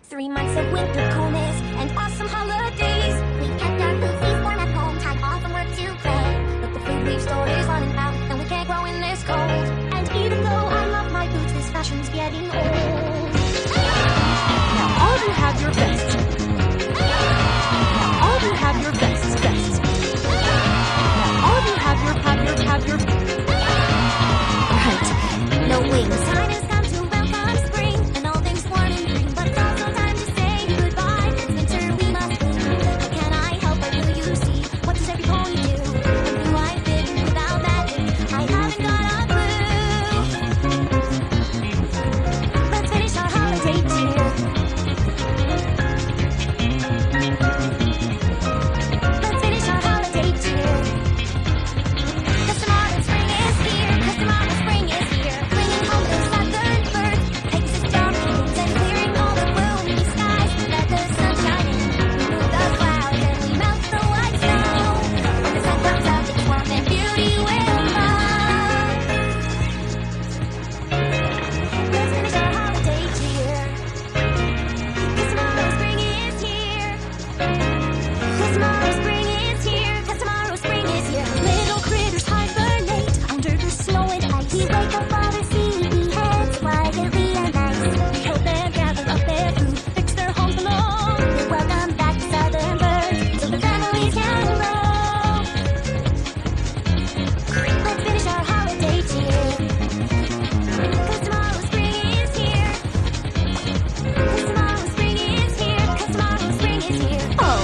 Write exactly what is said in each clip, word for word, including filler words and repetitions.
Three months of winter coolness and awesome holidays. We kept our feet warm at home, time off from work to play. But the fruit leaf store is running out, and we can't grow in this cold. And even though I love my boots, this fashion's getting old. Now all of you have your vests. Now all of you have your vests, vests. Now all of you have your, have your, have your... Right, no wings. Time has come to welcome spring, and all things warm and green. But it's also time to say goodbye. It's winter, we must leave. How can I help but do you see? What does every pony do? And who I've been without magic, I haven't got a clue. Let's finish our holiday cheer. Let's finish our holiday cheer. 'Cause tomorrow spring is here. 'Cause tomorrow spring is here. Bringing home the southern birds, Pegasus dolphins, and clearing all the gloomy skies. Let the sun shine in, remove the clouds, and we melt the white snow. When the sun comes out, it's warm and beauty will come. Let's finish our holiday cheer. 'Cause tomorrow spring is here. 'Cause tomorrow spring is here. 'Cause tomorrow spring is here. Little critters hibernate under the snow and ice. We wake up all their sleepy heads quietly and nice. We help them gather up their food, fix their homes along. We welcome back the southern birds so the families can grow. Let's finish our holiday cheer. 'Cause tomorrow spring is here. 'Cause tomorrow spring is here. 'Cause tomorrow spring is here. Oh,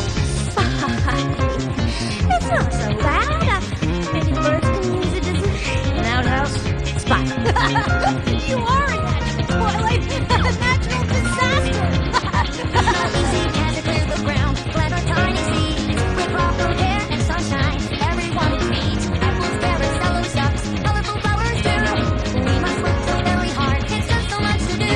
it's not so loud. Uh, maybe the birds can use it as a- an outhouse. Spot. You are a natural twilight. A natural disaster. Easy can to clear the ground. Plant our tiny seeds with proper care and sunshine. Everyone feeds apples, carrots, yellow shucks, colorful flowers too. We must work so very hard. It's just so much to do.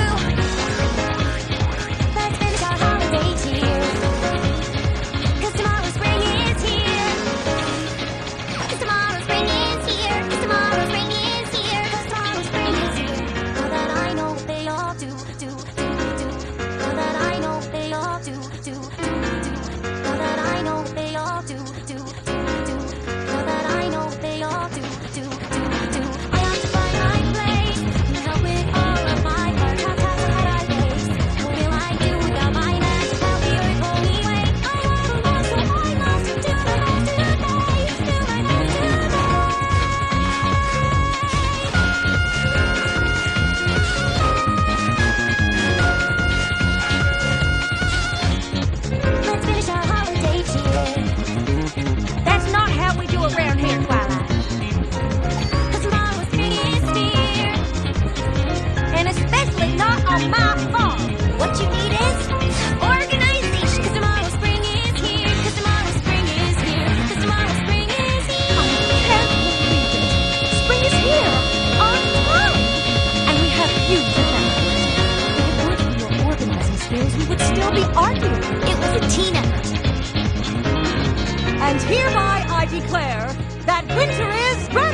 Let's finish our holiday cheer. 'Cause tomorrow spring is here. 'Cause tomorrow spring is here. 'Cause tomorrow spring is here. 'Cause tomorrow spring is here. Now that I know they all do, do, do, do. Now that I know they all do, do, do, do. Now that I know they all do, do, do, do. Now that I know they all do, do, do, do. I have to find my place and help with all of my heart. How task had I faced? What will I do without my magic? How the earth holy way? I have a lost, so I must do my best today. Do my best today. Let's finish our holiday cheer. That's not how we do around here, Twilight. 'Cause tomorrow spring is here. And especially not on my farm. What you need is organization. 'Cause tomorrow spring is here. 'Cause tomorrow spring is here. 'Cause tomorrow spring is here. I can't believe it. Spring is here. On time. And we have huge advantages. If it weren't for your organizing skills, we would still be arguing. It was a team effort. And hereby I declare that winter is ready.